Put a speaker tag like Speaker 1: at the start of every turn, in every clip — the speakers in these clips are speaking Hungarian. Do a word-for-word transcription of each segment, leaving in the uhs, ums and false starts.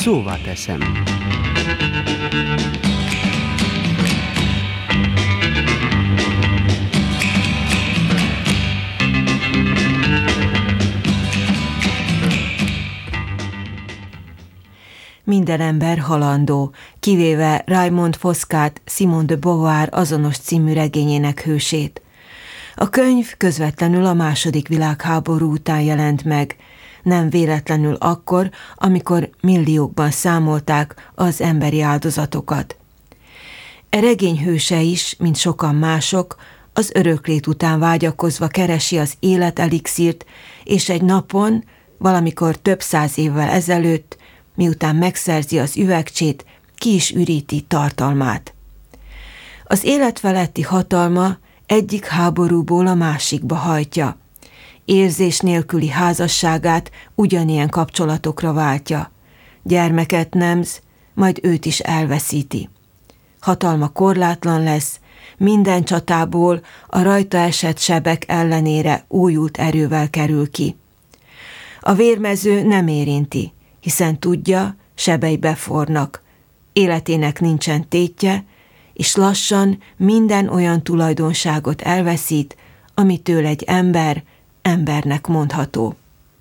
Speaker 1: szóvá teszem.
Speaker 2: Minden ember halandó, kivéve Raymond Foscát, Simone de Beauvoir azonos című regényének hősét. A könyv közvetlenül a második világháború után jelent meg, nem véletlenül akkor, amikor milliókban számolták az emberi áldozatokat. E regény hőse is, mint sokan mások, az öröklét után vágyakozva keresi az élet elixírt, és egy napon, valamikor több száz évvel ezelőtt, miután megszerzi az üvegcsét, ki is üríti tartalmát. Az élet feletti hatalma egyik háborúból a másikba hajtja. Érzés nélküli házasságát ugyanilyen kapcsolatokra váltja. Gyermeket nemz, majd őt is elveszíti. Hatalma korlátlan lesz, minden csatából a rajta esett sebek ellenére újult erővel kerül ki. A vérmező nem érinti, hiszen tudja, sebei befornak, életének nincsen tétje, és lassan minden olyan tulajdonságot elveszít, amitől egy ember embernek mondható.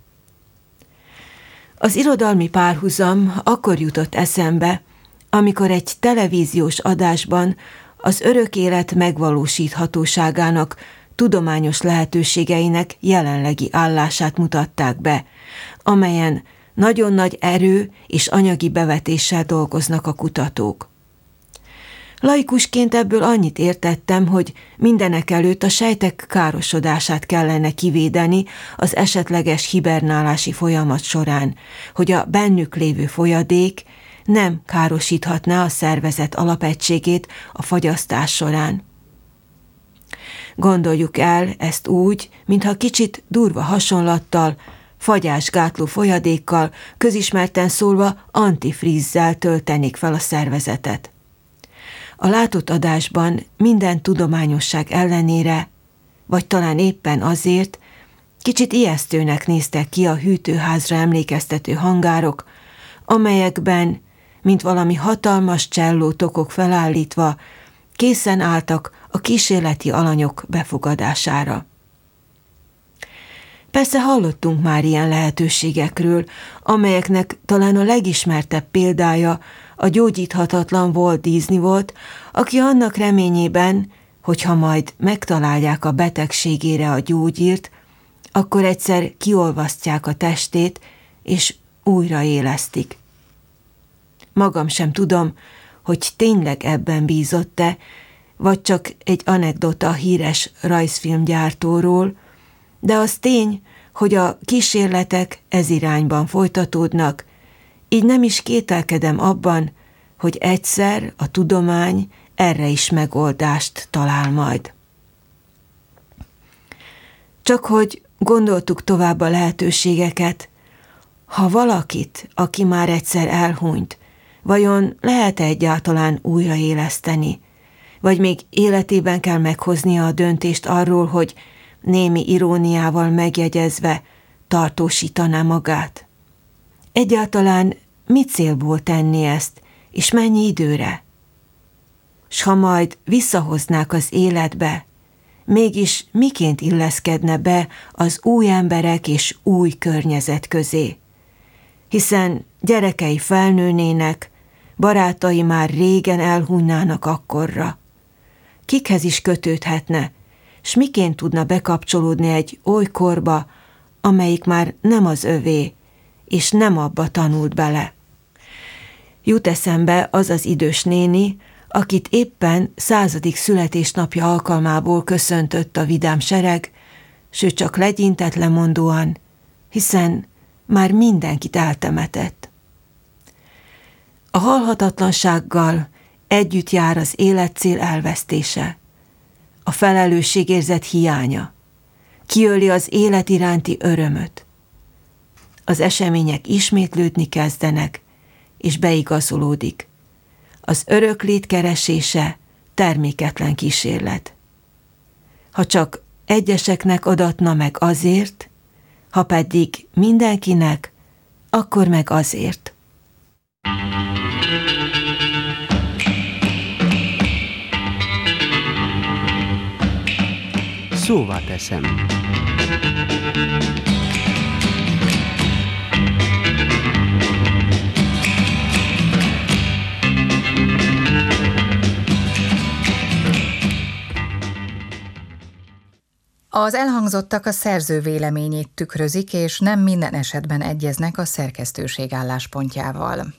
Speaker 2: Az irodalmi párhuzam akkor jutott eszembe, amikor egy televíziós adásban az örök élet megvalósíthatóságának, tudományos lehetőségeinek jelenlegi állását mutatták be, amelyen nagyon nagy erő és anyagi bevetéssel dolgoznak a kutatók. Laikusként ebből annyit értettem, hogy mindenekelőtt a sejtek károsodását kellene kivédeni az esetleges hibernálási folyamat során, hogy a bennük lévő folyadék nem károsíthatná a szervezet alapegységét a fagyasztás során. Gondoljuk el ezt úgy, mintha kicsit durva hasonlattal, fagyásgátló folyadékkal, közismerten szólva antifrízzel töltenék fel a szervezetet. A látott adásban minden tudományosság ellenére, vagy talán éppen azért, kicsit ijesztőnek néztek ki a hűtőházra emlékeztető hangárok, amelyekben, mint valami hatalmas csellótokok felállítva, készen álltak a kísérleti alanyok befogadására. Persze hallottunk már ilyen lehetőségekről, amelyeknek talán a legismertebb példája a gyógyíthatatlan Walt Disney volt, aki annak reményében, hogyha majd megtalálják a betegségére a gyógyírt, akkor egyszer kiolvasztják a testét, és újraélesztik. Magam sem tudom, hogy tényleg ebben bízott-e, vagy csak egy anekdota a híres rajzfilmgyártóról, de az tény, hogy a kísérletek ez irányban folytatódnak, így nem is kételkedem abban, hogy egyszer a tudomány erre is megoldást talál majd. Csak hogy gondoltuk tovább a lehetőségeket, ha valakit, aki már egyszer elhunyt, vajon lehet-e egyáltalán újraéleszteni, vagy még életében kell meghoznia a döntést arról, hogy némi iróniával megjegyezve tartósítaná magát. Egyáltalán mi célból tenni ezt, és mennyi időre? S ha majd visszahoznák az életbe, mégis miként illeszkedne be az új emberek és új környezet közé? Hiszen gyerekei felnőnének, barátai már régen elhunynának akkorra. Kikhez is kötődhetne, s miként tudna bekapcsolódni egy oly korba, amelyik már nem az övé, és nem abba tanult bele. Jut eszembe az az idős néni, akit éppen századik születésnapja alkalmából köszöntött a vidám sereg, s ő csak legyintett lemondóan, hiszen már mindenkit eltemetett. A halhatatlansággal együtt jár az életcél elvesztése, a felelősségérzet hiánya, kiöli az élet iránti örömöt. Az események ismétlődni kezdenek, és beigazolódik. Az öröklét keresése terméketlen kísérlet. Ha csak egyeseknek adatna meg azért, ha pedig mindenkinek, akkor meg azért.
Speaker 1: szóvá teszem.
Speaker 3: Az elhangzottak a szerző véleményét tükrözik, és nem minden esetben egyeznek a szerkesztőség álláspontjával.